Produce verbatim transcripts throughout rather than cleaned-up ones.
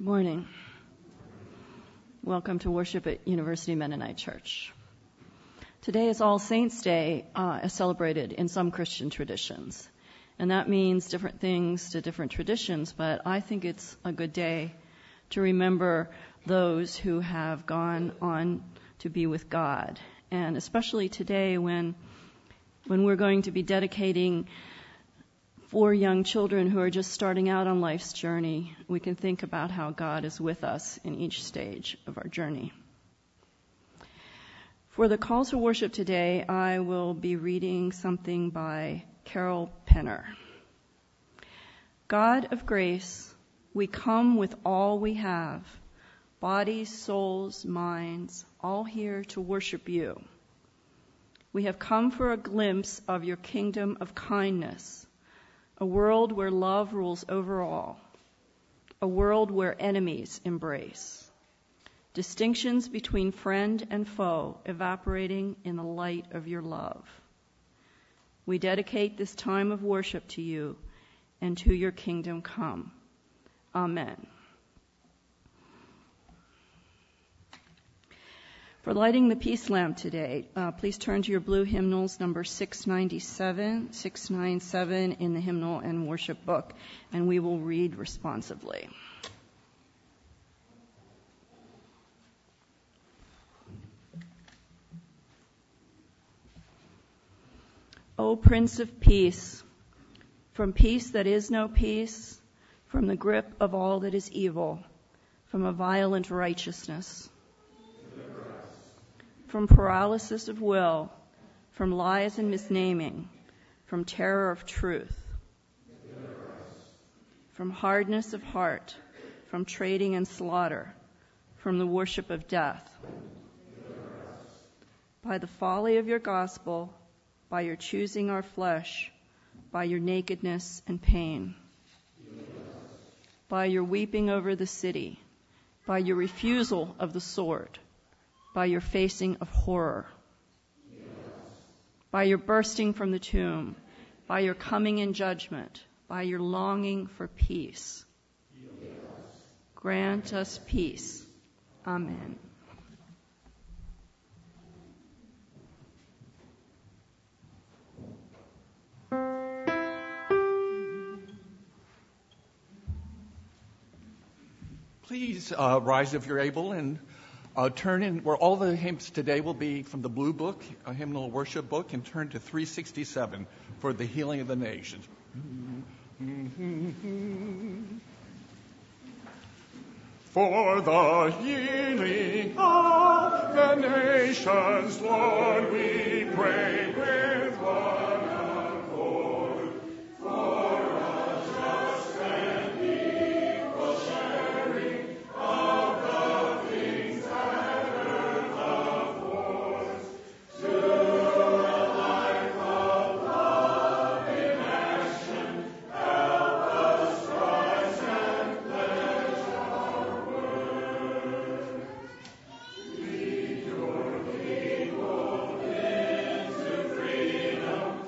Good morning. Welcome to worship at University Mennonite Church. Today is All Saints' Day, uh, as celebrated in some Christian traditions. And that means different things to different traditions, but I think it's a good day to remember those who have gone on to be with God. And especially today when, when we're going to be dedicating four young children who are just starting out on life's journey, we can think about how God is with us in each stage of our journey. For the calls to worship today, I will be reading something by Carol Penner. God of grace, we come with all we have, bodies, souls, minds, all here to worship you. We have come for a glimpse of your kingdom of kindness, a world where love rules over all, a world where enemies embrace, distinctions between friend and foe evaporating in the light of your love. We dedicate this time of worship to you and to your kingdom come. Amen. For lighting the peace lamp today, uh, please turn to your blue hymnals, number six ninety-seven, six ninety-seven in the hymnal and worship book, and we will read responsively. O Prince of Peace, from peace that is no peace, from the grip of all that is evil, from a violent righteousness, from paralysis of will, from lies and misnaming, from terror of truth, from hardness of heart, from trading and slaughter, from the worship of death. By the folly of your gospel, by your choosing our flesh, by your nakedness and pain, by your weeping over the city, by your refusal of the sword, by your facing of horror, yes. By your bursting from the tomb, by your coming in judgment, by your longing for peace. Yes. Grant us peace. Amen. Please uh, rise if you're able and Uh, turn in, where all the hymns today will be from the Blue Book, a hymnal worship book, and turn to three sixty-seven for the healing of the nations. For the healing of the nations, Lord, we pray with one accord. For a just and equal sharing of the things that earth affords, to a life of love in action, help us rise and pledge our word. Lead your people into freedom.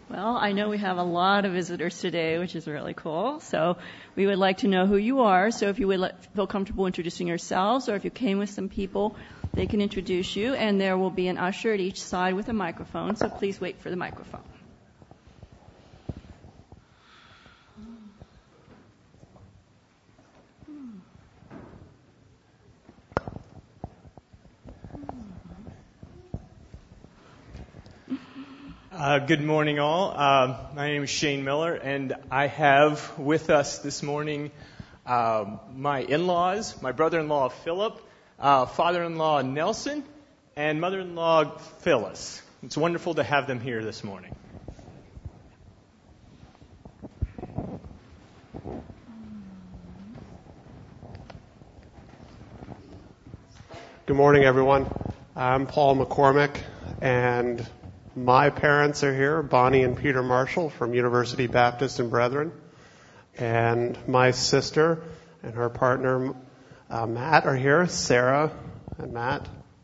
Well, I know we have a lot of visitors today, which is really cool. So we would like to know who you are. So if you would let, feel comfortable introducing yourselves, or if you came with some people, they can introduce you. And there will be an usher at each side with a microphone. So please wait for the microphone. Uh, good morning, all. Uh, my name is Shane Miller, and I have with us this morning uh, my in-laws, my brother-in-law Philip, uh, father-in-law Nelson, and mother-in-law Phyllis. It's wonderful to have them here this morning. Good morning, everyone. I'm Paul McCormick, and my parents are here, Bonnie and Peter Marshall from University Baptist and Brethren. And my sister and her partner, uh, Matt, are here, Sarah and Matt.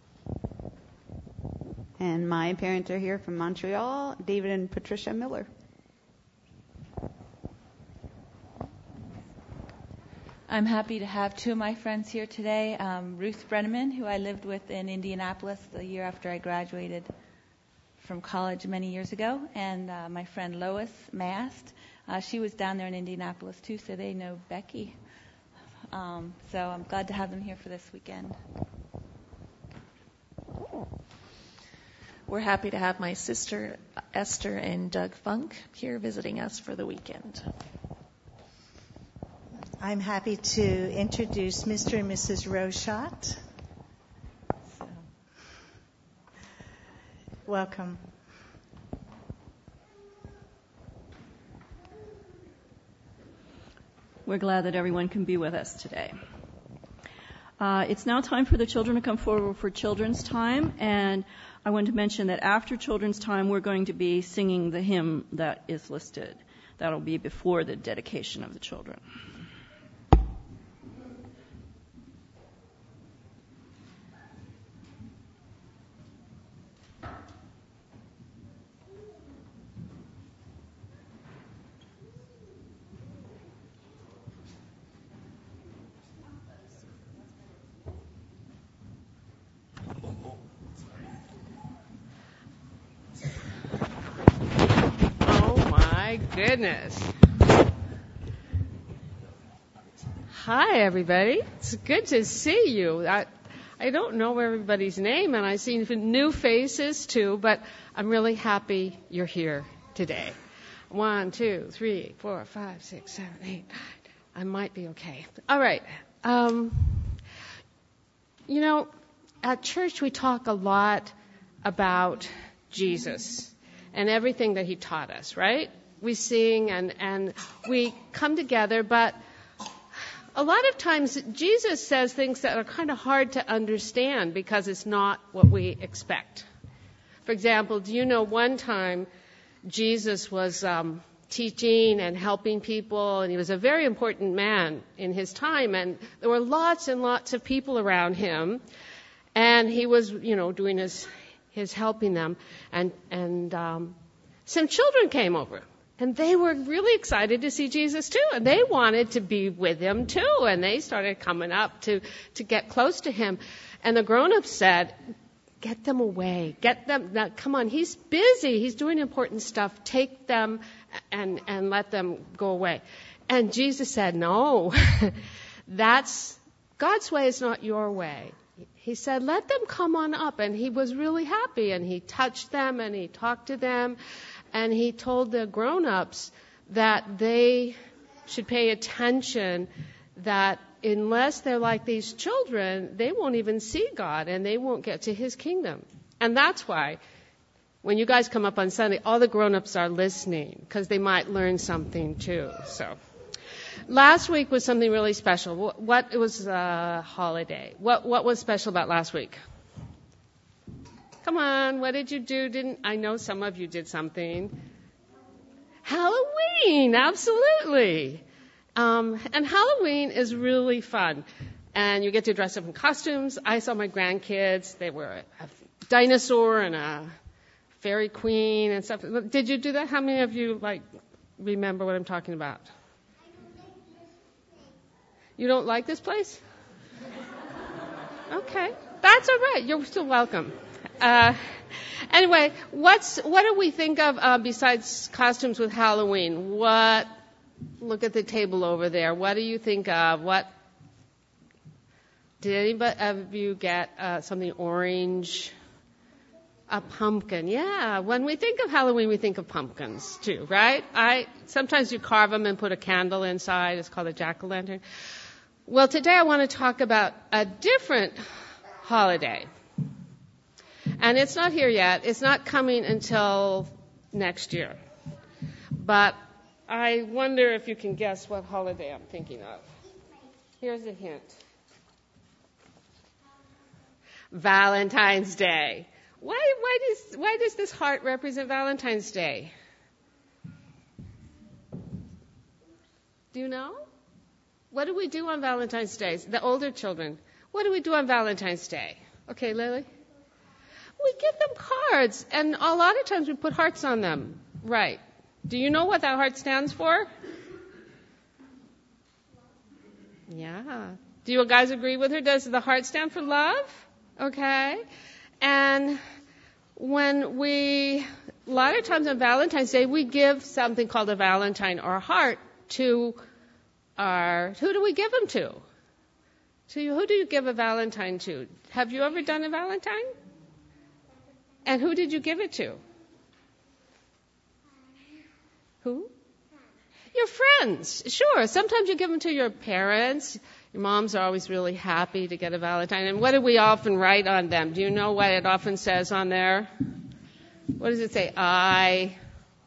And my parents are here from Montreal, David and Patricia Miller. I'm happy to have two of my friends here today. Um, Ruth Brenneman, who I lived with in Indianapolis the year after I graduated from college many years ago, and uh, my friend Lois Mast. Uh, she was down there in Indianapolis too, so they know Becky. Um, so I'm glad to have them here for this weekend. We're happy to have my sister Esther and Doug Funk here visiting us for the weekend. I'm happy to introduce Mister and Missus Roshot. So, welcome. We're glad that everyone can be with us today. Uh, it's now time for the children to come forward for children's time, and I want to mention that after children's time, we're going to be singing the hymn that is listed. That'll be before the dedication of the children. Goodness. Hi, everybody. It's good to see you. I, I don't know everybody's name, and I see new faces, too, but I'm really happy you're here today. One, two, three, four, five, six, seven, eight, nine. I might be okay. All right. Um, you know, at church we talk a lot about Jesus and everything that he taught us, right? We sing and, and we come together, but a lot of times Jesus says things that are kind of hard to understand because it's not what we expect. For example, do you know one time Jesus was um, teaching and helping people, and he was a very important man in his time, and there were lots and lots of people around him, and he was, you know, doing his his helping them, and and um, some children came over. And they were really excited to see Jesus too, and they wanted to be with him too, and they started coming up to, to get close to him. And the grown-ups said, get them away, get them, now, come on, he's busy, he's doing important stuff, take them and, and let them go away. And Jesus said, no, that's, God's way is not your way. He said, let them come on up, and he was really happy, and he touched them, and he talked to them. And he told the grown-ups that they should pay attention, that unless they're like these children, they won't even see God and they won't get to his kingdom. And that's why when you guys come up on Sunday, all the grown-ups are listening because they might learn something too. So last week was something really special. What, what it was a holiday. What what was special about last week? Come on, what did you do? Didn't I know some of you did something? Halloween, absolutely. Um, and Halloween is really fun. And you get to dress up in costumes. I saw my grandkids. They were a dinosaur and a Fairy Queen and stuff. Did you do that? How many of you, like, remember what I'm talking about? You don't like this place? Okay. That's all right. You're still welcome. Uh, anyway, what's what do we think of uh, besides costumes with Halloween? What? Look at the table over there. What do you think of? What? Did anybody of you get uh, something orange? A pumpkin. Yeah. When we think of Halloween, we think of pumpkins too, right? I sometimes you carve them and put a candle inside. It's called a jack-o'-lantern. Well, today I want to talk about a different holiday. And it's not here yet. It's not coming until next year. But I wonder if you can guess what holiday I'm thinking of. Here's a hint. Valentine's Day. Why, why, does, why does this heart represent Valentine's Day? Do you know? What do we do on Valentine's Day? The older children. What do we do on Valentine's Day? Okay, Lily? We give them cards, and a lot of times we put hearts on them. Right. Do you know what that heart stands for? Yeah. Do you guys agree with her? Does the heart stand for love? Okay. And when we, a lot of times on Valentine's Day, we give something called a valentine or a heart to our, who do we give them to? To you, who do you give a valentine to? Have you ever done a valentine? And who did you give it to? Who? Your friends. Sure. Sometimes you give them to your parents. Your moms are always really happy to get a valentine. And what do we often write on them? Do you know what it often says on there? What does it say? I...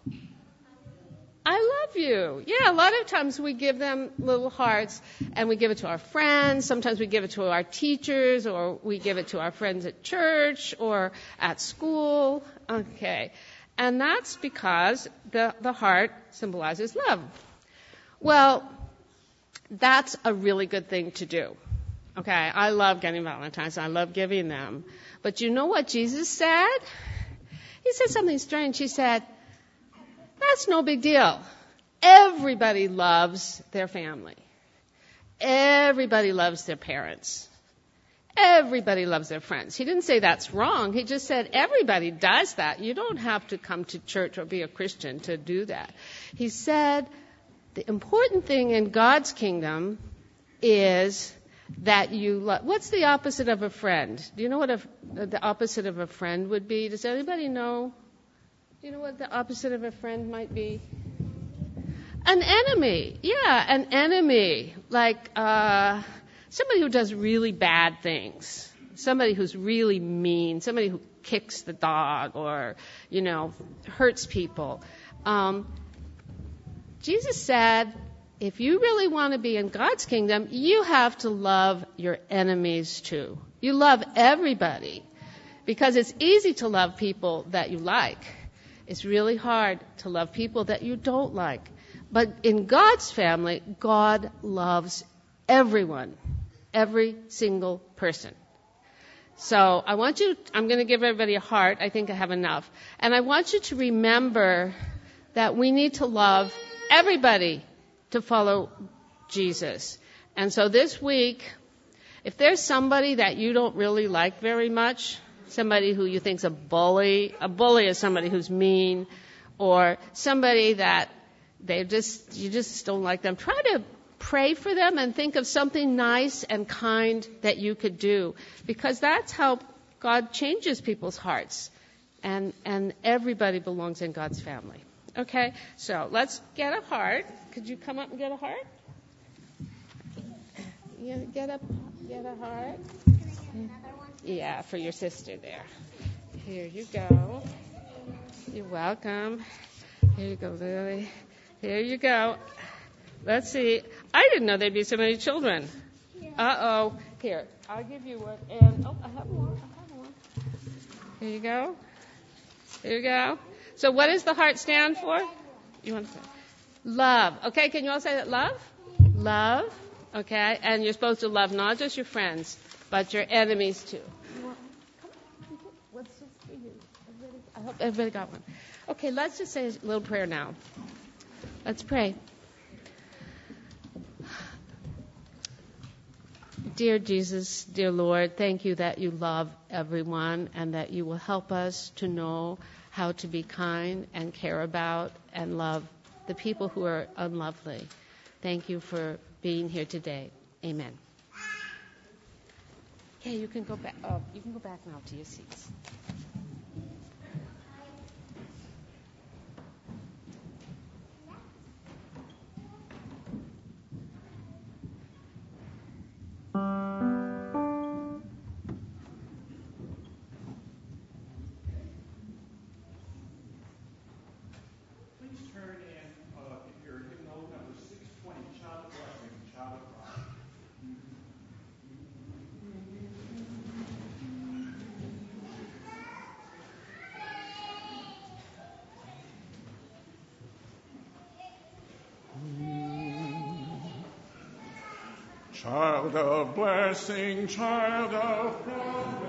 I love you. Yeah, a lot of times we give them little hearts, and we give it to our friends. Sometimes we give it to our teachers, or we give it to our friends at church or at school. Okay. And that's because the, the heart symbolizes love. Well, that's a really good thing to do. Okay, I love getting Valentines. I love giving them. But you know what Jesus said? He said something strange. He said, that's no big deal. Everybody loves their family. Everybody loves their parents. Everybody loves their friends. He didn't say that's wrong. He just said everybody does that. You don't have to come to church or be a Christian to do that. He said the important thing in God's kingdom is that you love. What's the opposite of a friend? Do you know what a, the opposite of a friend would be? Does anybody know? Do you know what the opposite of a friend might be? An enemy. Yeah, an enemy. Like uh, somebody who does really bad things. Somebody who's really mean. Somebody who kicks the dog or, you know, hurts people. Um, Jesus said, if you really want to be in God's kingdom, you have to love your enemies too. You love everybody. Because it's easy to love people that you like. It's really hard to love people that you don't like. But in God's family, God loves everyone, every single person. So I want you, I'm going to give everybody a heart. I think I have enough. And I want you to remember that we need to love everybody to follow Jesus. And so this week, if there's somebody that you don't really like very much, somebody who you think's a bully. A bully is somebody who's mean, or somebody that they just you just don't like them. Try to pray for them and think of something nice and kind that you could do, because that's how God changes people's hearts, and and everybody belongs in God's family. Okay, so let's get a heart. Could you come up and get a heart? Yeah, get up, get a heart. Yeah, for your sister there. Here you go. You're welcome. Here you go, Lily. Here you go. Let's see. I didn't know there'd be so many children. Uh-oh. Here, I'll give you one. And oh, I have one. I have one. Here you go. Here you go. So what does the heart stand for? You want to say? Love. Okay, can you all say that? Love? Love. Okay, and you're supposed to love not just your friends, but your enemies too. What's this for you? I hope everybody got one. Okay, let's just say a little prayer now. Let's pray. Dear Jesus, dear Lord, thank you that you love everyone and that you will help us to know how to be kind and care about and love the people who are unlovely. Thank you for being here today. Amen. Okay, you can go back. Oh, you can go back now to your seats. Child of blessing, child of promise.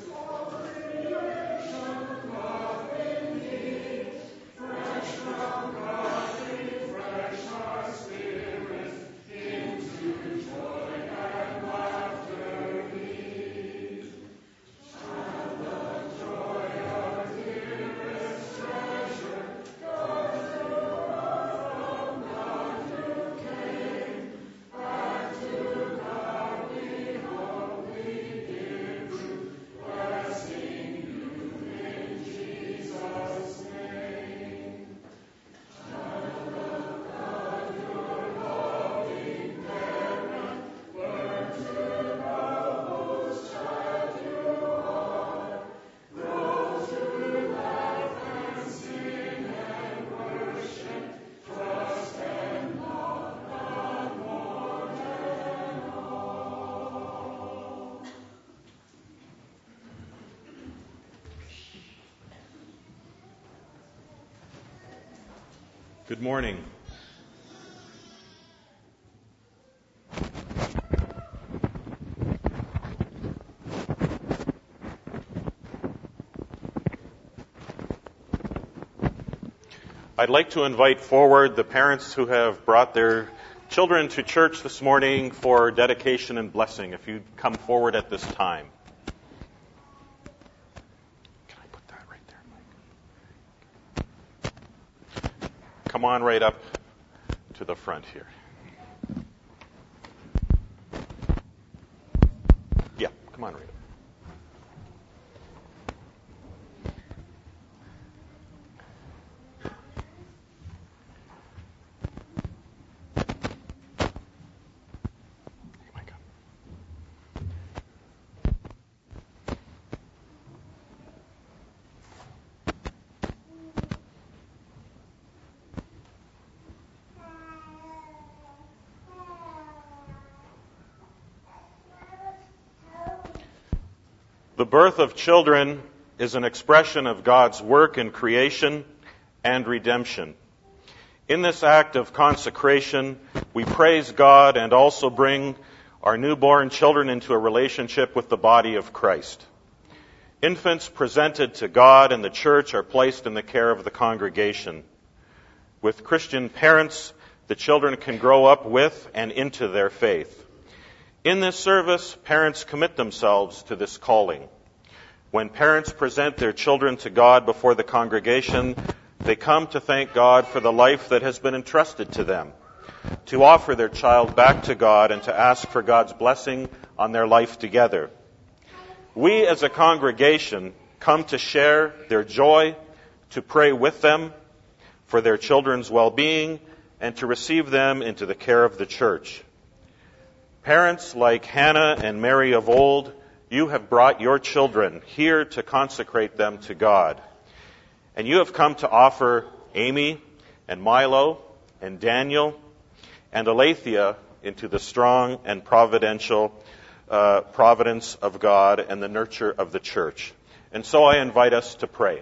Good morning. I'd like to invite forward the parents who have brought their children to church this morning for dedication and blessing, if you'd come forward at this time. Can I put that right there, Mike? Come on right up to the front here. Yeah, come on right up. The birth of children is an expression of God's work in creation and redemption. In this act of consecration, we praise God and also bring our newborn children into a relationship with the body of Christ. Infants presented to God and the church are placed in the care of the congregation. With Christian parents, the children can grow up with and into their faith. In this service, parents commit themselves to this calling. When parents present their children to God before the congregation, they come to thank God for the life that has been entrusted to them, to offer their child back to God and to ask for God's blessing on their life together. We as a congregation come to share their joy, to pray with them for their children's well-being, and to receive them into the care of the church. Parents like Hannah and Mary of old, you have brought your children here to consecrate them to God. And you have come to offer Amy and Milo and Daniel and Alethea into the strong and providential uh, providence of God and the nurture of the church. And so I invite us to pray.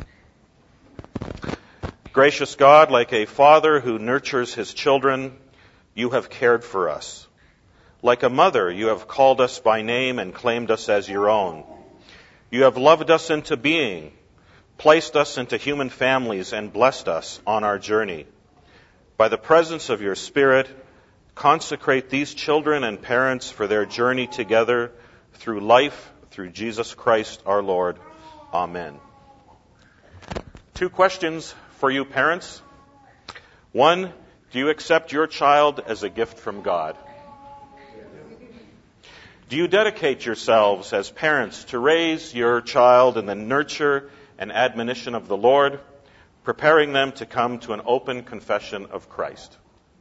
Gracious God, like a father who nurtures his children, you have cared for us. Like a mother, you have called us by name and claimed us as your own. You have loved us into being placed us into human families, and blessed us on our journey. By the presence of your Spirit, consecrate these children and parents for their journey together through life, through Jesus Christ our Lord. Amen. Two questions for you parents. One, do you accept your child as a gift from God? Do you dedicate yourselves as parents to raise your child in the nurture and admonition of the Lord, preparing them to come to an open confession of Christ?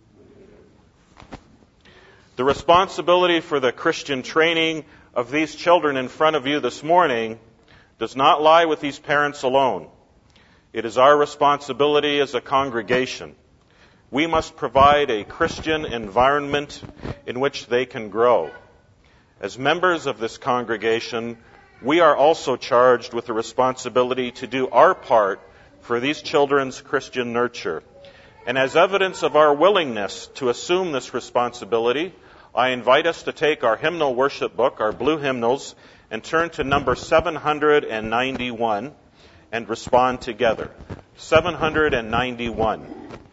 The responsibility for the Christian training of these children in front of you this morning does not lie with these parents alone. It is our responsibility as a congregation. We must provide a Christian environment in which they can grow. As members of this congregation, we are also charged with the responsibility to do our part for these children's Christian nurture. And as evidence of our willingness to assume this responsibility, I invite us to take our hymnal worship book, our blue hymnals, and turn to number seven hundred ninety-one and respond together. seven hundred ninety-one.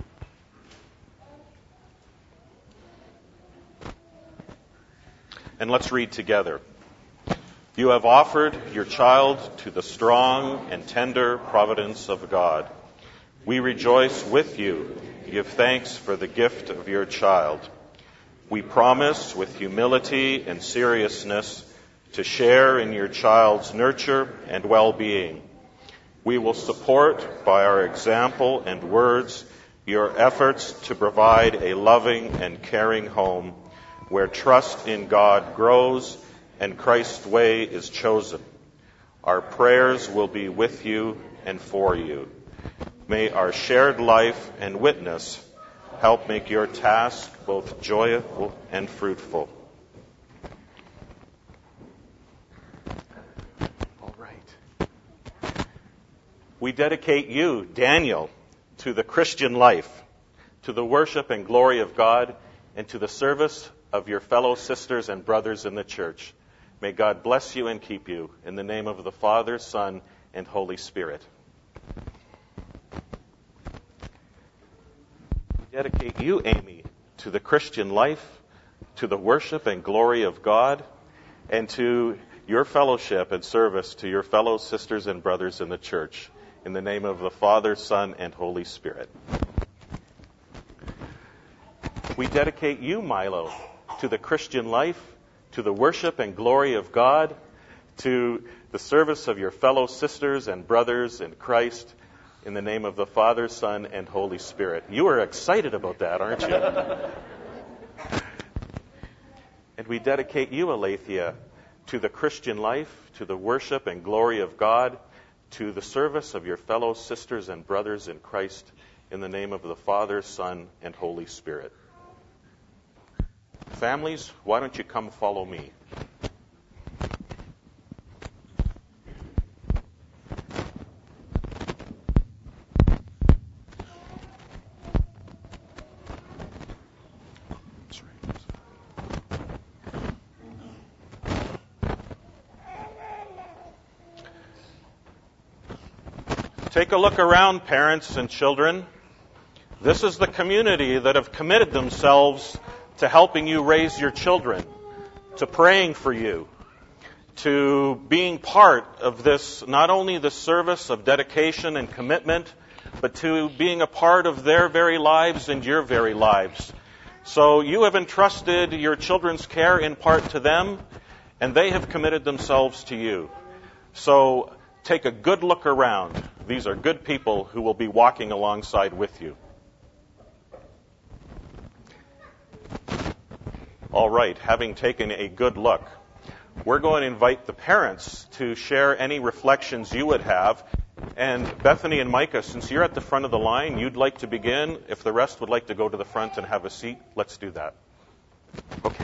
And let's read together. You have offered your child to the strong and tender providence of God. We rejoice with you. Give thanks for the gift of your child. We promise with humility and seriousness to share in your child's nurture and well-being. We will support by our example and words your efforts to provide a loving and caring home where trust in God grows and Christ's way is chosen. Our prayers will be with you and for you. May our shared life and witness help make your task both joyful and fruitful. All right. We dedicate you, Daniel, to the Christian life, to the worship and glory of God, and to the service of your fellow sisters and brothers in the church. May God bless you and keep you. In the name of the Father, Son, and Holy Spirit. We dedicate you, Amy, to the Christian life, to the worship and glory of God, and to your fellowship and service to your fellow sisters and brothers in the church. In the name of the Father, Son, and Holy Spirit. We dedicate you, Milo, to the Christian life, to the worship and glory of God, to the service of your fellow sisters and brothers in Christ, in the name of the Father, Son, and Holy Spirit. You are excited about that, aren't you? And we dedicate you, Aletheia, to the Christian life, to the worship and glory of God, to the service of your fellow sisters and brothers in Christ, in the name of the Father, Son, and Holy Spirit. Families, why don't you come follow me? Take a look around, parents and children. This is the community that have committed themselves to helping you raise your children, to praying for you, to being part of this, not only the service of dedication and commitment, but to being a part of their very lives and your very lives. So you have entrusted your children's care in part to them, and they have committed themselves to you. So take a good look around. These are good people who will be walking alongside with you. All right, having taken a good look, we're going to invite the parents to share any reflections you would have. And Bethany and Micah, since you're at the front of the line, you'd like to begin. If the rest would like to go to the front and have a seat, let's do that. Okay.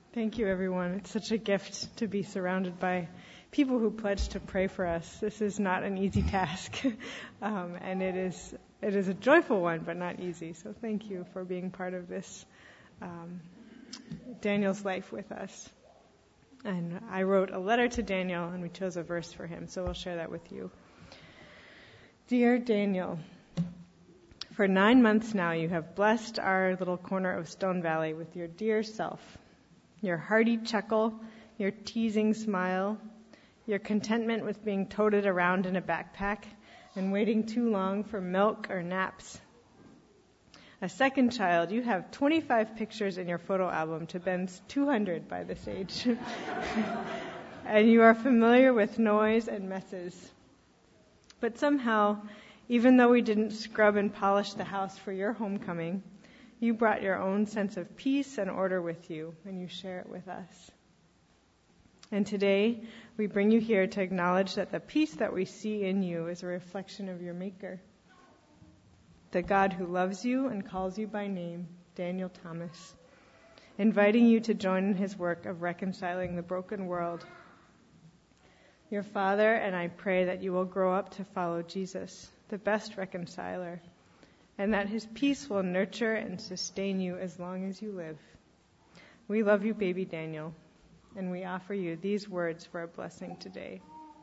Thank you, everyone. It's such a gift to be surrounded by people who pledge to pray for us. This is not an easy task, um, and it is it is a joyful one, but not easy. So thank you for being part of this um, Daniel's life with us. And I wrote a letter to Daniel, and we chose a verse for him, so we'll share that with you. Dear Daniel, for nine months now you have blessed our little corner of Stone Valley with your dear self, your hearty chuckle, your teasing smile, your contentment with being toted around in a backpack and waiting too long for milk or naps. A second child, you have twenty-five pictures in your photo album to Ben's two hundred by this age. And you are familiar with noise and messes. But somehow, even though we didn't scrub and polish the house for your homecoming, you brought your own sense of peace and order with you, and you share it with us. And today, we bring you here to acknowledge that the peace that we see in you is a reflection of your Maker, the God who loves you and calls you by name, Daniel Thomas, inviting you to join in his work of reconciling the broken world. Your Father and I pray that you will grow up to follow Jesus, the best reconciler, and that his peace will nurture and sustain you as long as you live. We love you, baby Daniel, and we offer you these words for a blessing today.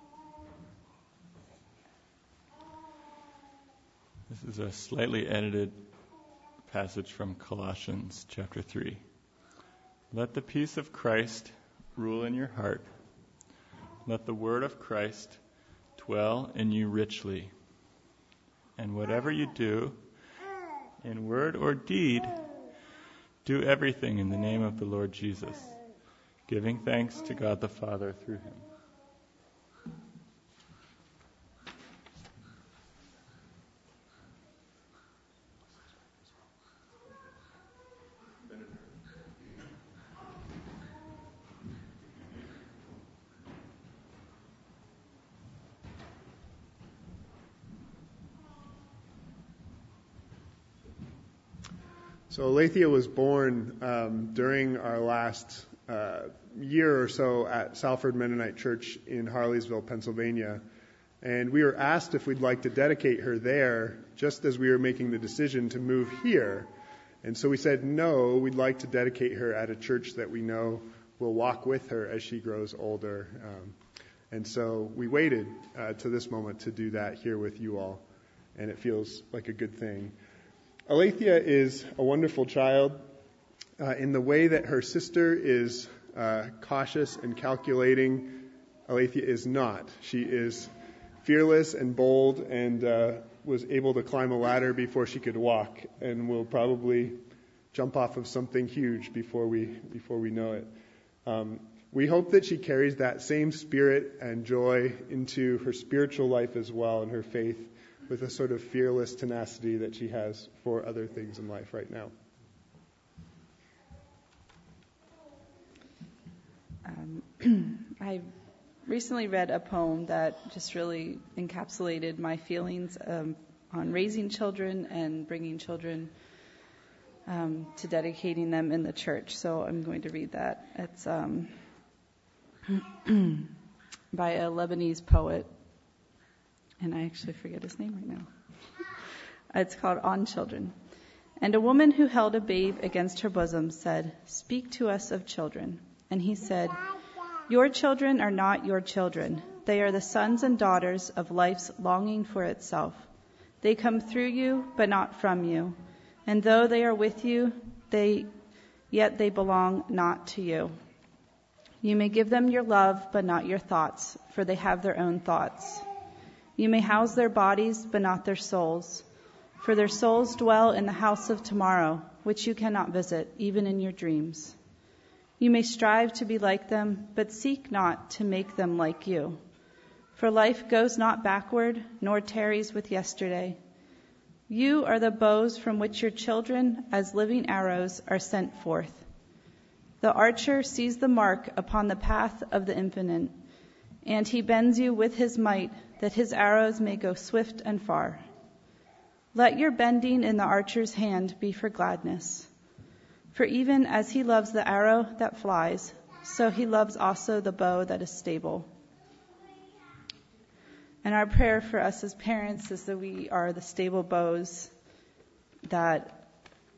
This is a slightly edited passage from Colossians chapter three. Let the peace of Christ rule in your heart. Let the word of Christ dwell in you richly. And whatever you do, in word or deed, do everything in the name of the Lord Jesus, giving thanks to God the Father through him. So Alethea was born um, during our last uh, year or so at Salford Mennonite Church in Harleysville, Pennsylvania. And we were asked if we'd like to dedicate her there just as we were making the decision to move here. And so we said, no, we'd like to dedicate her at a church that we know will walk with her as she grows older. Um, and so we waited uh, to this moment to do that here with you all. And it feels like a good thing. Alethea is a wonderful child uh, in the way that her sister is uh, cautious and calculating. Alethea is not. She is fearless and bold and uh, was able to climb a ladder before she could walk, and will probably jump off of something huge before we before we know it. Um, we hope that she carries that same spirit and joy into her spiritual life as well, and her faith, with a sort of fearless tenacity that she has for other things in life right now. Um, I recently read a poem that just really encapsulated my feelings um, on raising children and bringing children um, to dedicating them in the church. So I'm going to read that. It's um, by a Lebanese poet. And I actually forget his name right now. It's called On Children. And a woman who held a babe against her bosom said, "Speak to us of children." And he said, "Your children are not your children. They are the sons and daughters of life's longing for itself. They come through you, but not from you. And though they are with you, they yet they belong not to you. You may give them your love, but not your thoughts, for they have their own thoughts. You may house their bodies, but not their souls, for their souls dwell in the house of tomorrow, which you cannot visit, even in your dreams. You may strive to be like them, but seek not to make them like you. For life goes not backward, nor tarries with yesterday. You are the bows from which your children, as living arrows, are sent forth. The archer sees the mark upon the path of the infinite, and he bends you with his might, that his arrows may go swift and far. Let your bending in the archer's hand be for gladness. For even as he loves the arrow that flies, so he loves also the bow that is stable. And our prayer for us as parents is that we are the stable bows that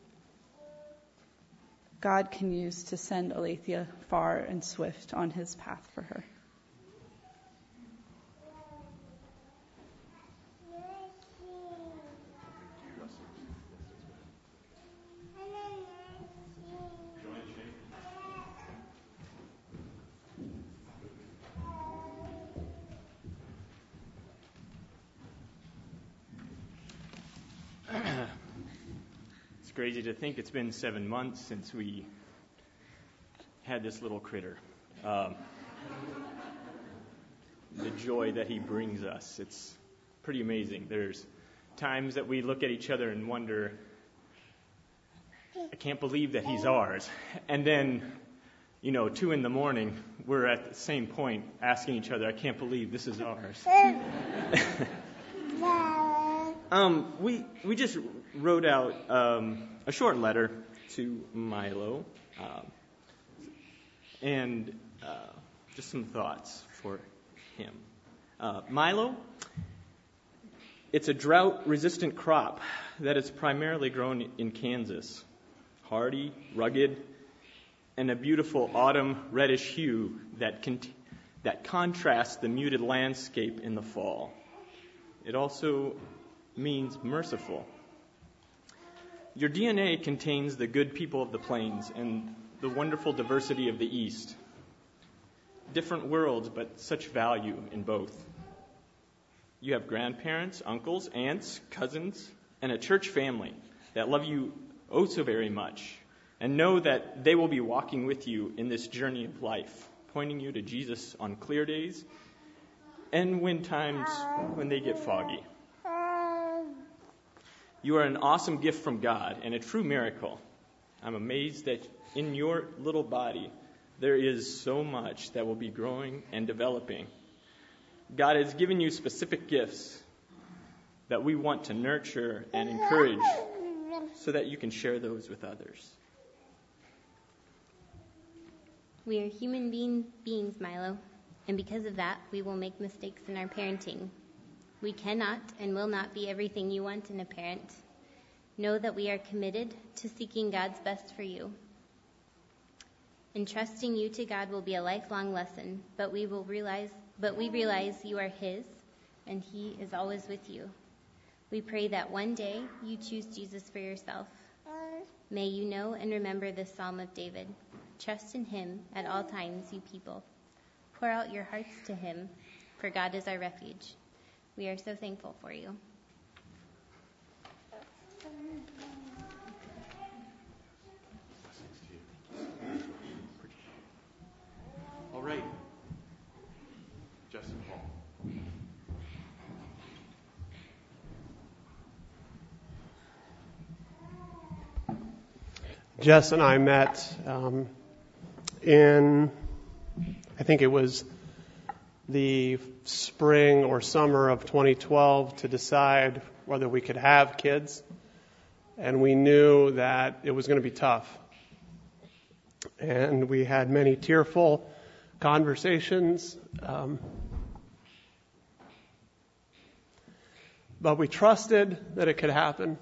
God can use to send Alethea far and swift on his path for her. It's crazy to think it's been seven months since we had this little critter. Um, the joy that he brings us, it's pretty amazing. There's times that we look at each other and wonder, I can't believe that he's ours. And then, you know, two in the morning, we're at the same point asking each other, I can't believe this is ours. um, we we just wrote out um, a short letter to Milo, um, and uh, just some thoughts for him. Uh, Milo, it's a drought-resistant crop that is primarily grown in Kansas. Hardy, rugged, and a beautiful autumn reddish hue that con- that contrasts the muted landscape in the fall. It also means merciful. Your D N A contains the good people of the plains and the wonderful diversity of the East. Different worlds, but such value in both. You have grandparents, uncles, aunts, cousins, and a church family that love you oh so very much, and know that they will be walking with you in this journey of life, pointing you to Jesus on clear days and when times when they get foggy. You are an awesome gift from God and a true miracle. I'm amazed that in your little body there is so much that will be growing and developing. God has given you specific gifts that we want to nurture and encourage so that you can share those with others. We are human being, beings, Milo, and because of that, we will make mistakes in our parenting. We cannot and will not be everything you want in a parent. Know that we are committed to seeking God's best for you. Entrusting you to God will be a lifelong lesson, but we will realize, but we realize you are His, and He is always with you. We pray that one day you choose Jesus for yourself. May you know and remember this Psalm of David. Trust in Him at all times, you people. Pour out your hearts to Him, for God is our refuge. We are so thankful for you. All right. Justin Paul. Jess and I met um, in, I think it was the spring or summer of twenty twelve to decide whether we could have kids. And we knew that it was going to be tough. And we had many tearful conversations. Um, but we trusted that it could happen.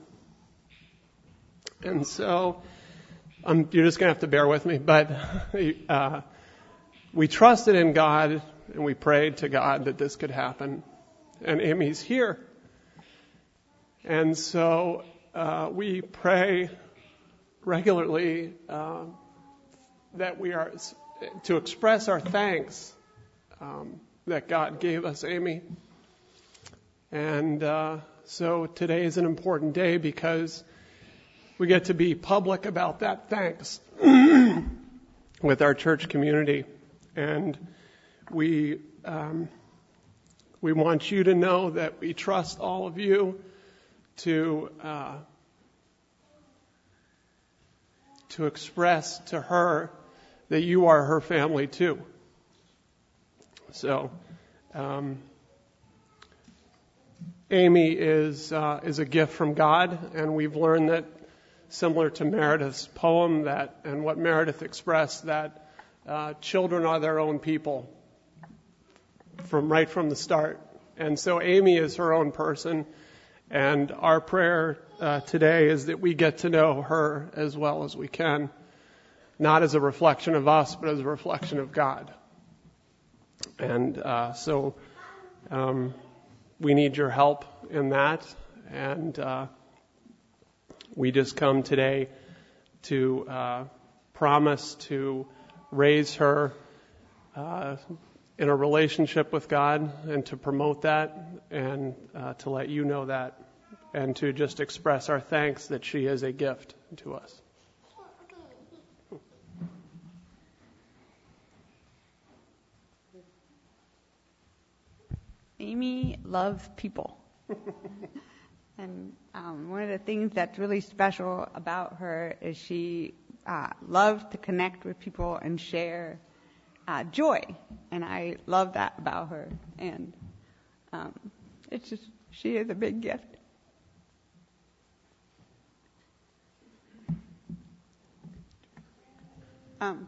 And so, um, you're just going to have to bear with me, but uh, we trusted in God and we prayed to God that this could happen. And Amy's here. And so uh, we pray regularly uh, that we are to express our thanks um, that God gave us Amy. And uh, so today is an important day because we get to be public about that thanks with our church community. And we um, we want you to know that we trust all of you to uh, to express to her that you are her family too. So, um, Amy is uh, is a gift from God, and we've learned that similar to Meredith's poem that, and what Meredith expressed, that uh, children are their own people from right from the start. And so Amy is her own person, and our prayer uh, today is that we get to know her as well as we can, not as a reflection of us, but as a reflection of God. And uh, so um, we need your help in that, and uh, we just come today to uh, promise to raise her uh, in a relationship with God, and to promote that, and uh, to let you know that, and to just express our thanks that she is a gift to us. Amy loves people. And um, one of the things that's really special about her is she uh, loves to connect with people and share uh, joy. And I love that about her. And um, it's just, she is a big gift. Um,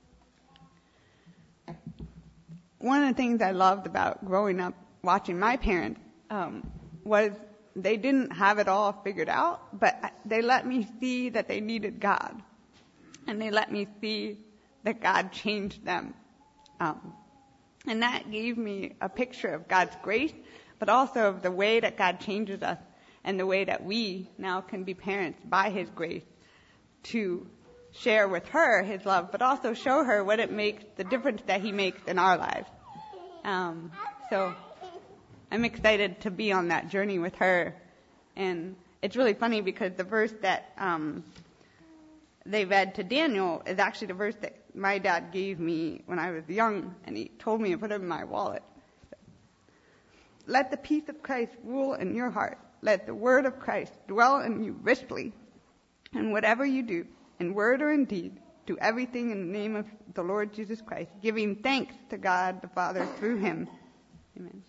one of the things I loved about growing up watching my parents um, was they didn't have it all figured out, but they let me see that they needed God. And they let me see that God changed them. Um, and that gave me a picture of God's grace, but also of the way that God changes us and the way that we now can be parents by His grace to share with her His love, but also show her what it makes, the difference that He makes in our lives. Um, so I'm excited to be on that journey with her. And it's really funny because the verse that um, they read to Daniel is actually the verse that my dad gave me when I was young, and he told me to put it in my wallet. So, let the peace of Christ rule in your heart. Let the word of Christ dwell in you richly. And whatever you do, in word or in deed, do everything in the name of the Lord Jesus Christ, giving thanks to God the Father through Him. Amen.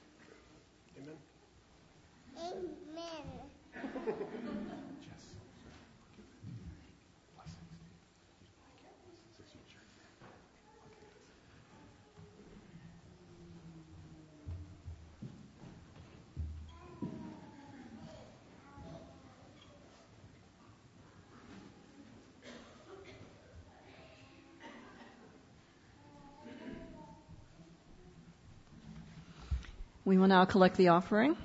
We will now collect the offering.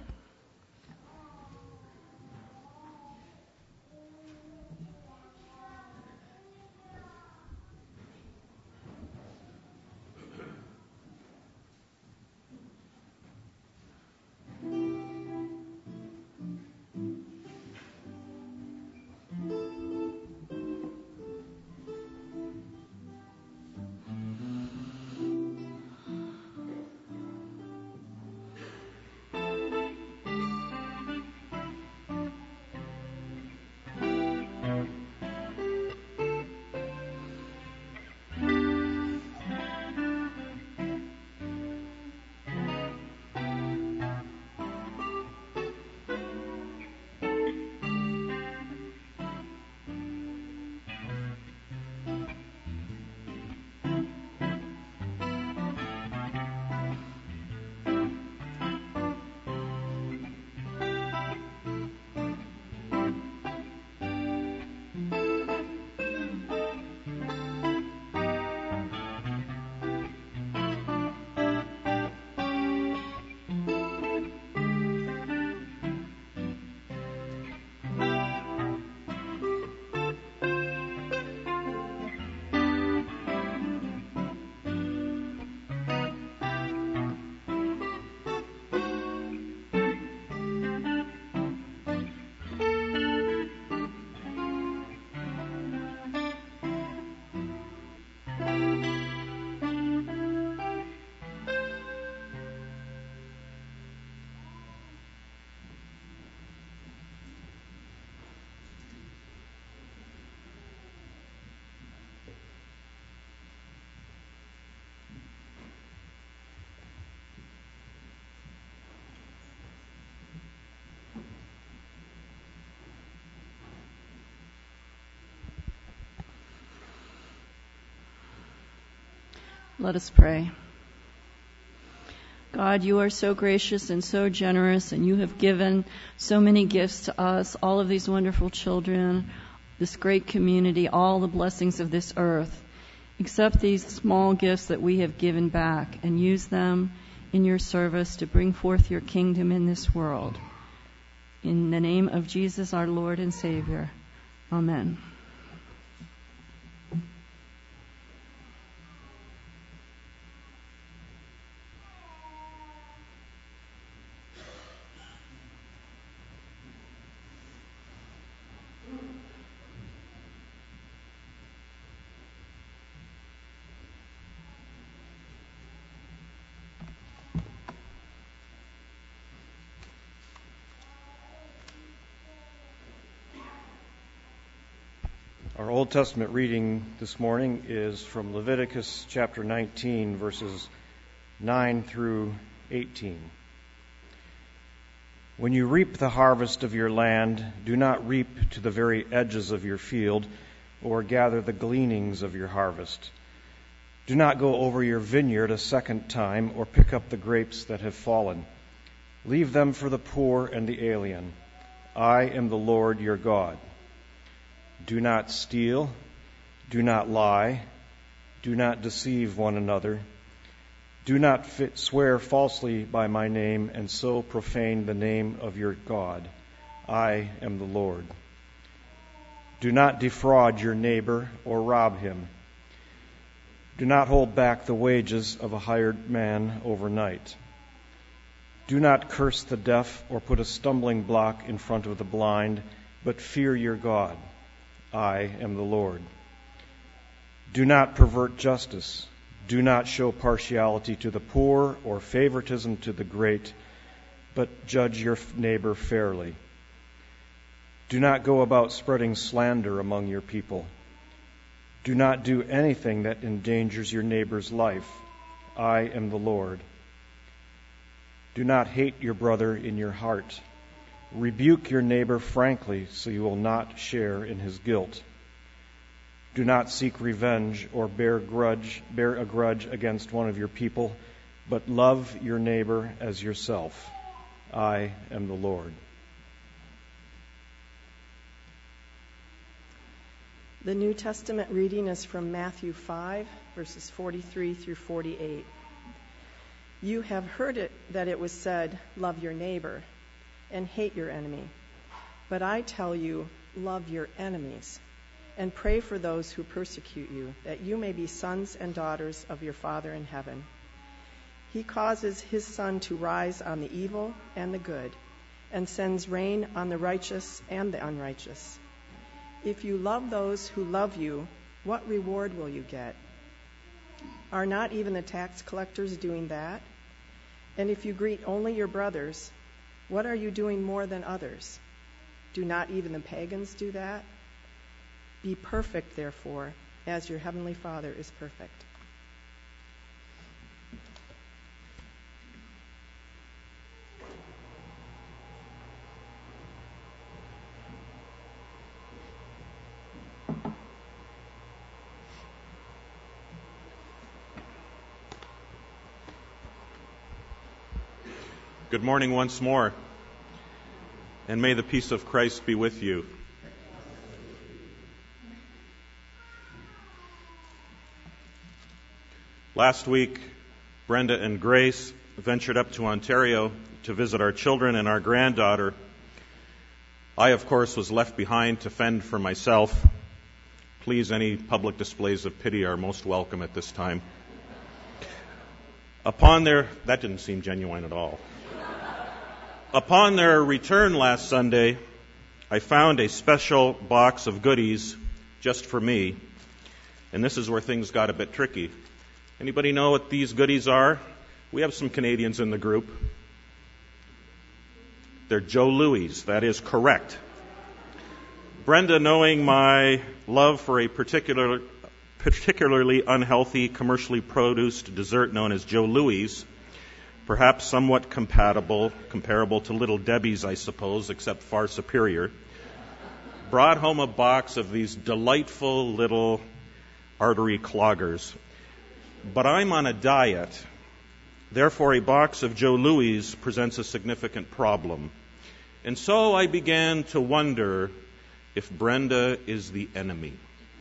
Let us pray. God, you are so gracious and so generous, and you have given so many gifts to us, all of these wonderful children, this great community, all the blessings of this earth. Accept these small gifts that we have given back and use them in your service to bring forth your kingdom in this world. In the name of Jesus, our Lord and Savior. Amen. Our Old Testament reading this morning is from Leviticus chapter nineteen, verses nine through eighteen. When you reap the harvest of your land, do not reap to the very edges of your field, or gather the gleanings of your harvest. Do not go over your vineyard a second time, or pick up the grapes that have fallen. Leave them for the poor and the alien. I am the Lord your God. Do not steal, do not lie, do not deceive one another. Do not fit, swear falsely by my name and so profane the name of your God. I am the Lord. Do not defraud your neighbor or rob him. Do not hold back the wages of a hired man overnight. Do not curse the deaf or put a stumbling block in front of the blind, but fear your God. I am the Lord. Do not pervert justice. Do not show partiality to the poor or favoritism to the great, but judge your neighbor fairly. Do not go about spreading slander among your people. Do not do anything that endangers your neighbor's life. I am the Lord. Do not hate your brother in your heart. Rebuke your neighbor frankly, so you will not share in his guilt. Do not seek revenge or bear grudge, bear a grudge against one of your people, but love your neighbor as yourself. I am the Lord. The New Testament reading is from Matthew five, verses forty-three through forty-eight. You have heard it that it was said, love your neighbor and hate your enemy. But I tell you, love your enemies and pray for those who persecute you, that you may be sons and daughters of your Father in heaven. He causes his sun to rise on the evil and the good, and sends rain on the righteous and the unrighteous. If you love those who love you, what reward will you get? Are not even the tax collectors doing that? And if you greet only your brothers, what are you doing more than others? Do not even the pagans do that? Be perfect, therefore, as your heavenly Father is perfect. Good morning once more, and may the peace of Christ be with you. Last week, Brenda and Grace ventured up to Ontario to visit our children and our granddaughter. I, of course, was left behind to fend for myself. Please, any public displays of pity are most welcome at this time. Upon their... That didn't seem genuine at all. Upon their return last Sunday, I found a special box of goodies just for me. And this is where things got a bit tricky. Anybody know what these goodies are? We have some Canadians in the group. They're Joe Louis. That is correct. Brenda, knowing my love for a particular, particularly unhealthy, commercially produced dessert known as Joe Louis, perhaps somewhat compatible, comparable to Little Debbie's, I suppose, except far superior, brought home a box of these delightful little artery cloggers. But I'm on a diet. Therefore, a box of Joe Louis presents a significant problem. And so I began to wonder if Brenda is the enemy.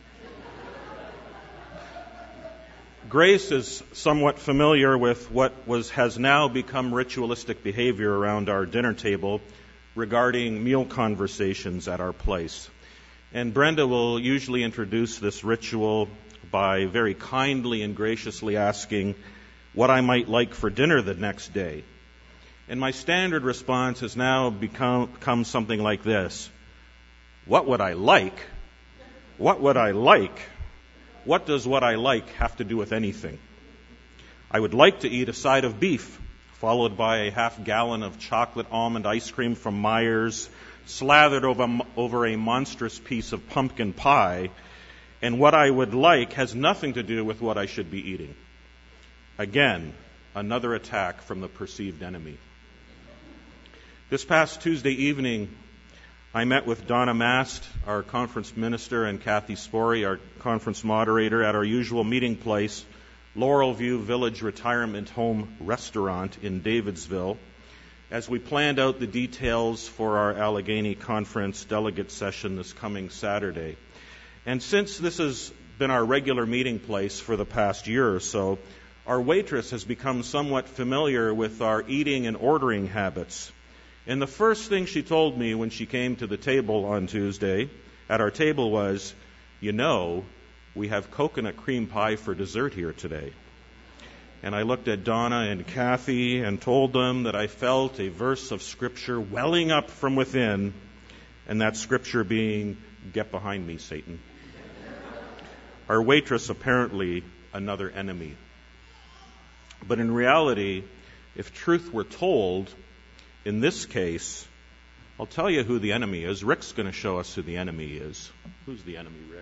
Grace is somewhat familiar with what was has now become ritualistic behavior around our dinner table regarding meal conversations at our place. And Brenda will usually introduce this ritual by very kindly and graciously asking what I might like for dinner the next day. And my standard response has now become, become something like this. What would I like? What would I like? What does what I like have to do with anything? I would like to eat a side of beef, followed by a half gallon of chocolate almond ice cream from Myers, slathered over, over a monstrous piece of pumpkin pie. And what I would like has nothing to do with what I should be eating. Again, another attack from the perceived enemy. This past Tuesday evening, I met with Donna Mast, our conference minister, and Kathy Spory, our conference moderator, at our usual meeting place, Laurel View Village Retirement Home Restaurant in Davidsville, as we planned out the details for our Allegheny Conference delegate session this coming Saturday. And since this has been our regular meeting place for the past year or so, our waitress has become somewhat familiar with our eating and ordering habits. And the first thing she told me when she came to the table on Tuesday, at our table, was, you know, we have coconut cream pie for dessert here today. And I looked at Donna and Kathy and told them that I felt a verse of Scripture welling up from within, and that Scripture being, get behind me, Satan. Our waitress, apparently another enemy. But in reality, if truth were told, in this case, I'll tell you who the enemy is. Rick's going to show us who the enemy is. Who's the enemy, Rick?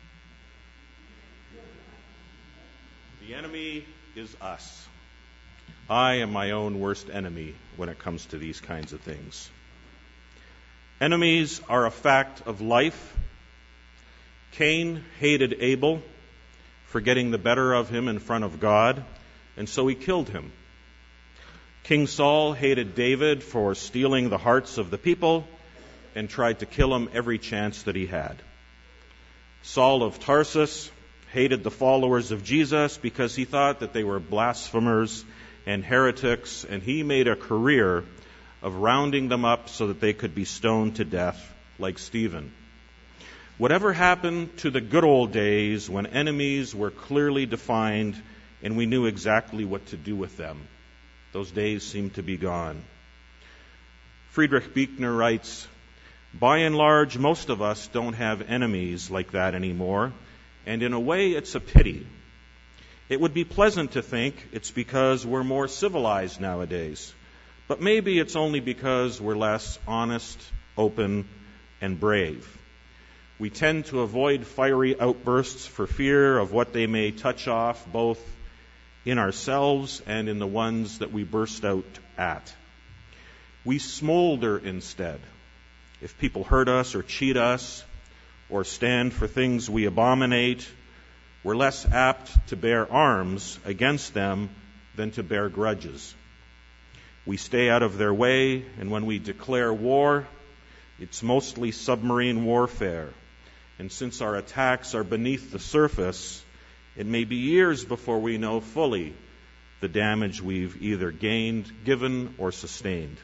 The enemy is us. I am my own worst enemy when it comes to these kinds of things. Enemies are a fact of life. Cain hated Abel for getting the better of him in front of God, and so he killed him. King Saul hated David for stealing the hearts of the people and tried to kill him every chance that he had. Saul of Tarsus hated the followers of Jesus because he thought that they were blasphemers and heretics, and he made a career of rounding them up so that they could be stoned to death, like Stephen. Whatever happened to the good old days when enemies were clearly defined and we knew exactly what to do with them? Those days seem to be gone. Friedrich Buechner writes, by and large, most of us don't have enemies like that anymore, and in a way it's a pity. It would be pleasant to think it's because we're more civilized nowadays, but maybe it's only because we're less honest, open, and brave. We tend to avoid fiery outbursts for fear of what they may touch off both in ourselves and in the ones that we burst out at. We smolder instead. If people hurt us or cheat us or stand for things we abominate, we're less apt to bear arms against them than to bear grudges. We stay out of their way, and when we declare war, it's mostly submarine warfare. And since our attacks are beneath the surface, it may be years before we know fully the damage we've either gained, given, or sustained.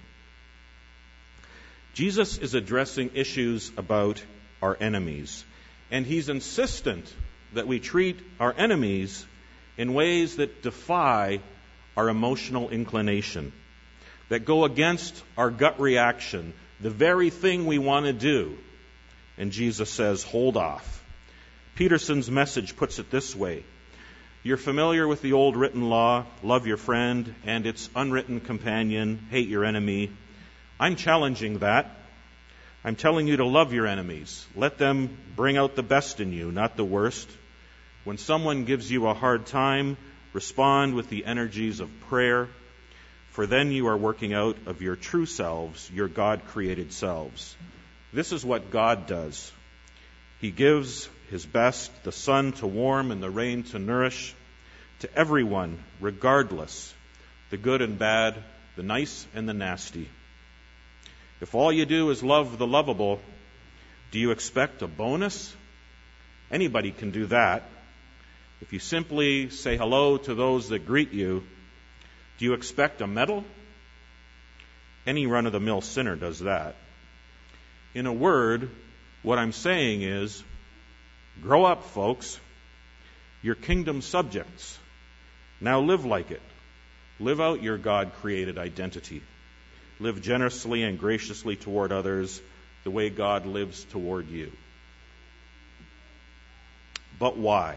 Jesus is addressing issues about our enemies, and he's insistent that we treat our enemies in ways that defy our emotional inclination, that go against our gut reaction, the very thing we want to do. And Jesus says, hold off. Peterson's message puts it this way. You're familiar with the old written law, love your friend, and its unwritten companion, hate your enemy. I'm challenging that. I'm telling you to love your enemies. Let them bring out the best in you, not the worst. When someone gives you a hard time, respond with the energies of prayer, for then you are working out of your true selves, your God-created selves. This is what God does. He gives his best, the sun to warm and the rain to nourish, to everyone, regardless, the good and bad, the nice and the nasty. If all you do is love the lovable, do you expect a bonus? Anybody can do that. If you simply say hello to those that greet you, do you expect a medal? Any run-of-the-mill sinner does that. In a word, what I'm saying is, grow up, folks. You're kingdom subjects. Now live like it. Live out your God-created identity. Live generously and graciously toward others the way God lives toward you. But why?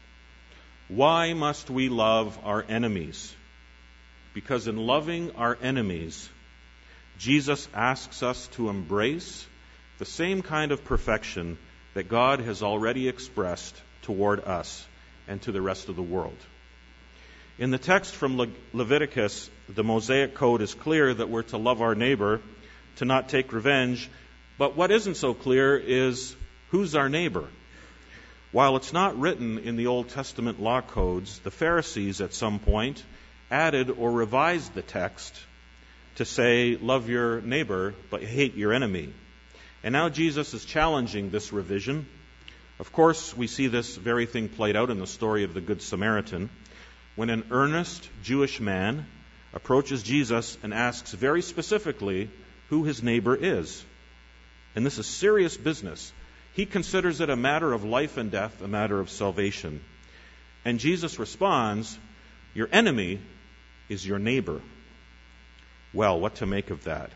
Why must we love our enemies? Because in loving our enemies, Jesus asks us to embrace the same kind of perfection that God has already expressed toward us and to the rest of the world. In the text from Le- Leviticus, the Mosaic Code is clear that we're to love our neighbor, to not take revenge. But what isn't so clear is who's our neighbor. While it's not written in the Old Testament law codes, the Pharisees at some point added or revised the text to say, love your neighbor, but hate your enemy. And now Jesus is challenging this revision. Of course, we see this very thing played out in the story of the Good Samaritan, when an earnest Jewish man approaches Jesus and asks very specifically who his neighbor is. And this is serious business. He considers it a matter of life and death, a matter of salvation. And Jesus responds, your enemy is your neighbor. Well, what to make of that?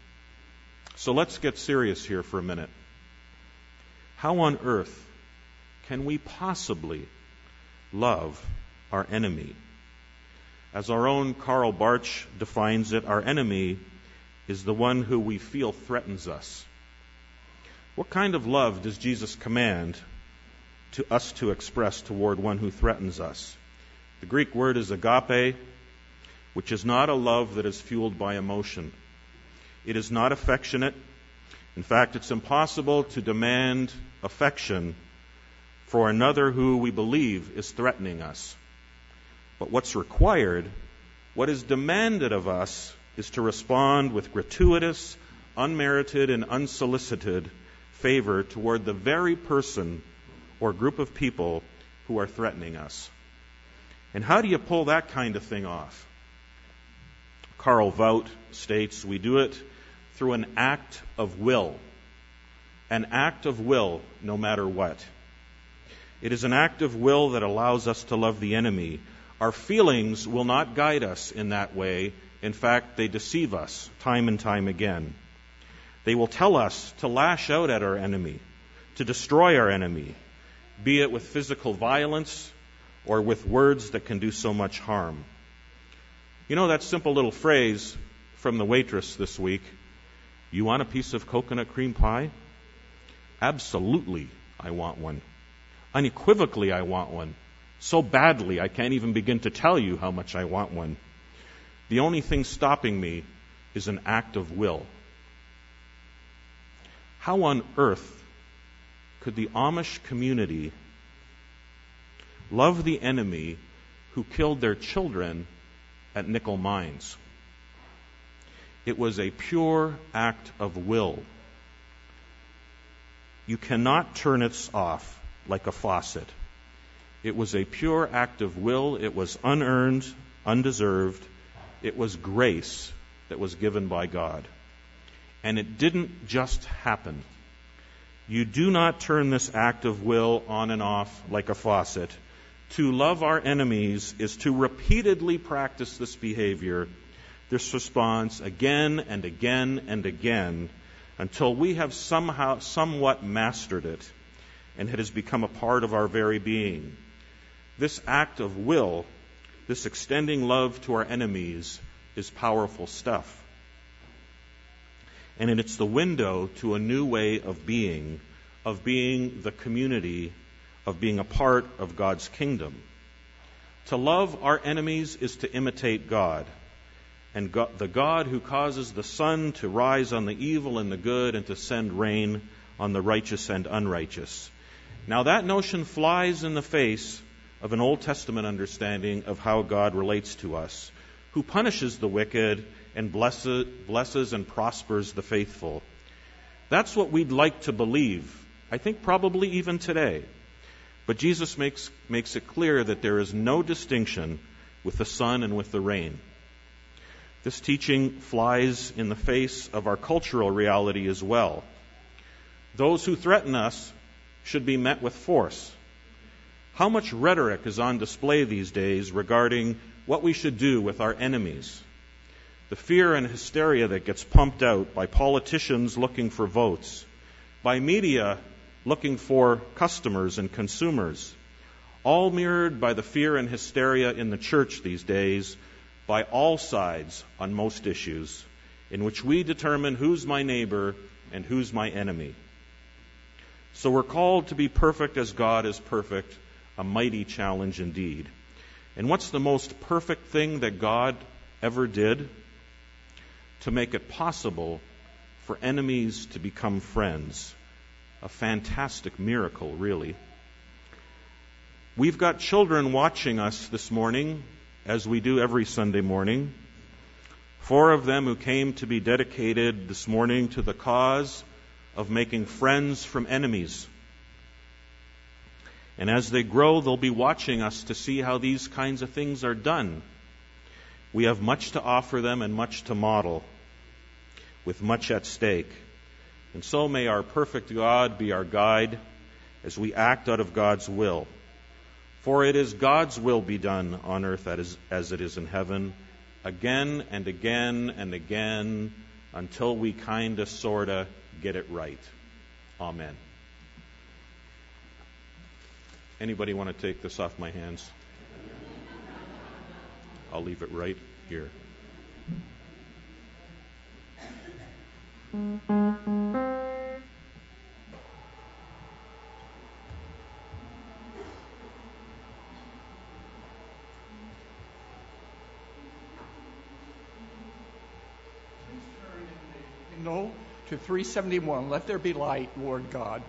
So let's get serious here for a minute. How on earth can we possibly love our enemy? As our own Karl Barth defines it, our enemy is the one who we feel threatens us. What kind of love does Jesus command to us to express toward one who threatens us? The Greek word is agape, which is not a love that is fueled by emotion. It is not affectionate. In fact, it's impossible to demand affection for another who we believe is threatening us. But what's required, what is demanded of us, is to respond with gratuitous, unmerited, and unsolicited favor toward the very person or group of people who are threatening us. And how do you pull that kind of thing off? Karl Vogt states, we do it through an act of will. An act of will, no matter what. It is an act of will that allows us to love the enemy. Our feelings will not guide us in that way. In fact, they deceive us time and time again. They will tell us to lash out at our enemy, to destroy our enemy, be it with physical violence or with words that can do so much harm. You know that simple little phrase from the waitress this week, you want a piece of coconut cream pie? Absolutely, I want one. Unequivocally, I want one. So badly, I can't even begin to tell you how much I want one. The only thing stopping me is an act of will. How on earth could the Amish community love the enemy who killed their children at nickel mines? It was a pure act of will. You cannot turn it off like a faucet. It was a pure act of will. It was unearned, undeserved. It was grace that was given by God. And it didn't just happen. You do not turn this act of will on and off like a faucet. To love our enemies is to repeatedly practice this behavior, this response again and again and again, until we have somehow, somewhat mastered it, and it has become a part of our very being. This act of will, this extending love to our enemies, is powerful stuff. And it's the window to a new way of being, of being the community, of being a part of God's kingdom. To love our enemies is to imitate God. And God, the God who causes the sun to rise on the evil and the good and to send rain on the righteous and unrighteous. Now that notion flies in the face of an Old Testament understanding of how God relates to us, who punishes the wicked and blesses, blesses and prospers the faithful. That's what we'd like to believe, I think probably even today. But Jesus makes, makes it clear that there is no distinction with the sun and with the rain. This teaching flies in the face of our cultural reality as well. Those who threaten us should be met with force. How much rhetoric is on display these days regarding what we should do with our enemies? The fear and hysteria that gets pumped out by politicians looking for votes, by media looking for customers and consumers, all mirrored by the fear and hysteria in the church these days, by all sides on most issues, in which we determine who's my neighbor and who's my enemy. So we're called to be perfect as God is perfect, a mighty challenge indeed. And what's the most perfect thing that God ever did? To make it possible for enemies to become friends. A fantastic miracle, really. We've got children watching us this morning, as we do every Sunday morning. Four of them who came to be dedicated this morning to the cause of making friends from enemies. And as they grow, they'll be watching us to see how these kinds of things are done. We have much to offer them and much to model, with much at stake. And so may our perfect God be our guide as we act out of God's will. For it is God's will be done on earth as it is in heaven, again and again and again, until we kinda, sorta get it right. Amen. Anybody want to take this off my hands? I'll leave it right here. No, to three seventy-one. Let there be light, Lord God.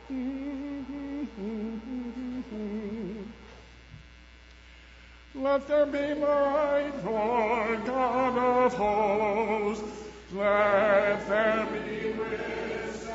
Let there be light, Lord God of hosts. Let there be wisdom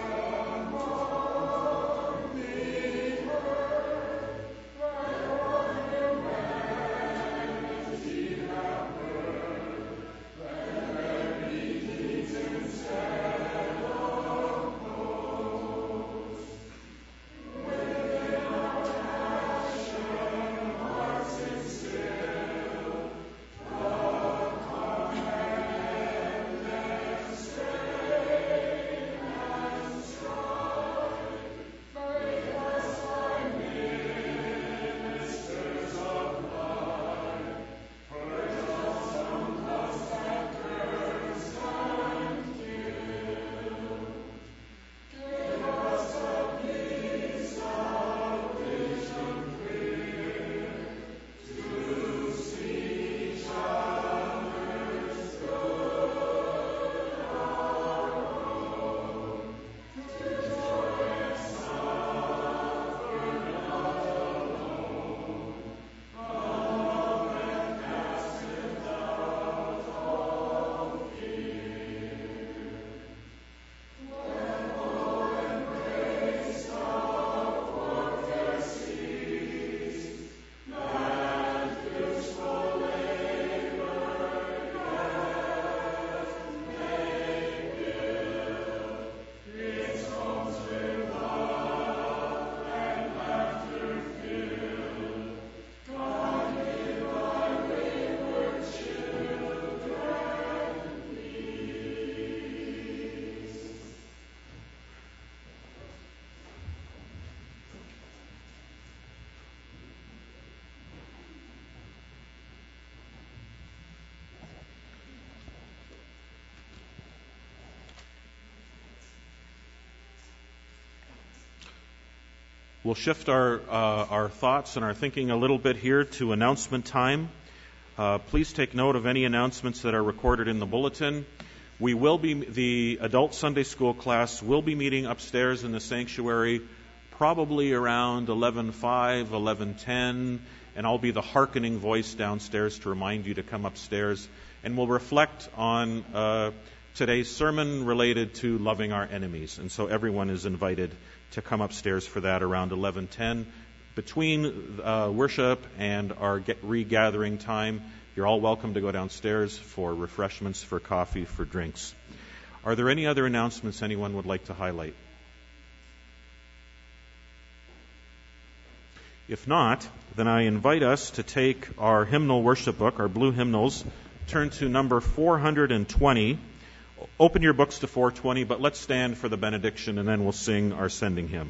among the earth. Let all your lands be heard. Let there be kings instead of hosts. Within our passion, hearts instill the command and strain and strive. Make us thy ministers of light. Purge us from lust that curse and kill. Give us a peace of vision clear, to see each other's good, our own, to joy and suffer not alone, love that casteth out all fear. When woe and waste of warfare cease, and useful labor yet may build its homes with love and laughter fill. God, give thy wayward children peace. We'll shift our uh, our thoughts and our thinking a little bit here to announcement time. Uh, please take note of any announcements that are recorded in the bulletin. We will be the adult Sunday school class will be meeting upstairs in the sanctuary probably around eleven five, eleven ten, and I'll be the hearkening voice downstairs to remind you to come upstairs, and we'll reflect on uh, today's sermon related to loving our enemies. And so everyone is invited to come upstairs for that around eleven ten. Between uh, worship and our get regathering time, you're all welcome to go downstairs for refreshments, for coffee, for drinks. Are there any other announcements anyone would like to highlight? If not, then I invite us to take our hymnal worship book, our blue hymnals, turn to number four hundred twenty. Open your books to four twenty, but let's stand for the benediction and then we'll sing our sending hymn.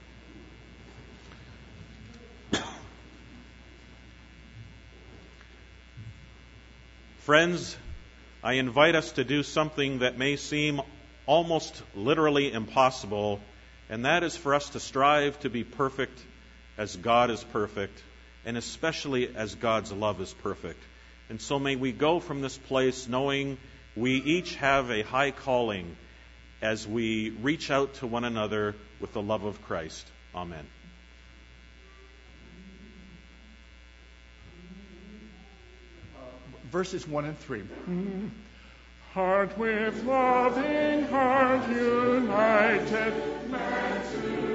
Friends, I invite us to do something that may seem almost literally impossible, and that is for us to strive to be perfect as God is perfect, and especially as God's love is perfect. And so may we go from this place knowing we each have a high calling as we reach out to one another with the love of Christ. Amen. Verses one and three. Heart with loving heart united, man to